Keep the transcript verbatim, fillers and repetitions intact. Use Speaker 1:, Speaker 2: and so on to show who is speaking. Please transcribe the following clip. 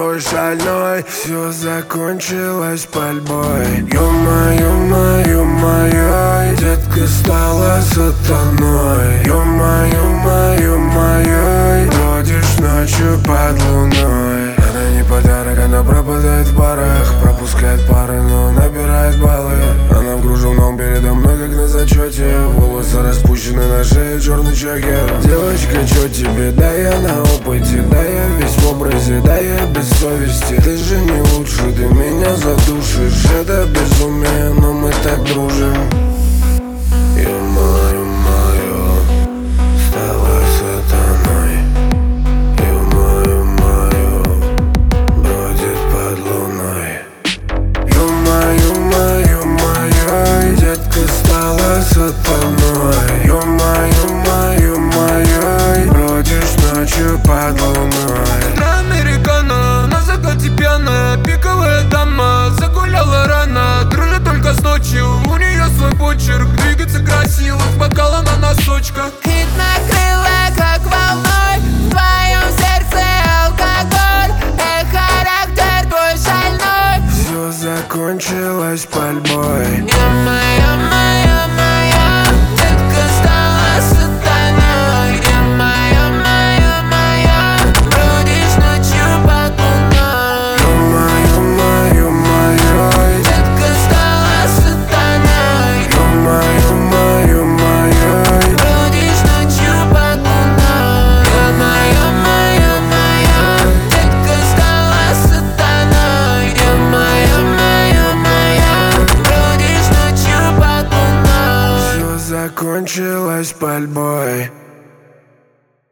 Speaker 1: твой шальной. Все закончилось пальбой. Ё-моё, моё, моё, детка стала сатаной. Ё-моё, моё, моё, бродишь ночью под луной. Она не подарок, она пропадает в парах, пропускает пары, но набирает баллы. Она в кружевном передо мной, как на зачете. Волосы распущены на шее, черный чокер. Девочка, чё тебе? Да я на опыте, да я весь в образе, да я без совести. Ты же не лучше, ты меня задушишь. Это безумие, но мы так дружим. Ё-моё, моё, стала сатаной. Ё-моё, моё, бродит под луной. Ё-моё, моё, моё, детка стала сатаной. Ё-моё, моё, моё, бродишь ночью под луной.
Speaker 2: Утро американо, на закате пьяная, пиковая дама, загуляла рано, дружит только с ночью. У нее свой почерк, двигается красиво, с бокала на носочках.
Speaker 3: Хит накрыла, как волной, в твоем сердце алкоголь. Эх, характер твой шальной.
Speaker 1: Все закончилось пальбой.
Speaker 3: Ё-моё, моё, моё, детка стала сатаной. Ё-моё, моё, моё, бродишь ночью под луной.
Speaker 1: Ё-моё, моё, моё,
Speaker 3: Детка стала сатаной.
Speaker 1: ё-моё, моё, моё,
Speaker 3: Бродишь ночью под луной. Ё-моё, моё, моё, детка стала сатаной. Ё-моё, моё, моё, бродишь ночью под луной.
Speaker 1: все закончилось пальбой.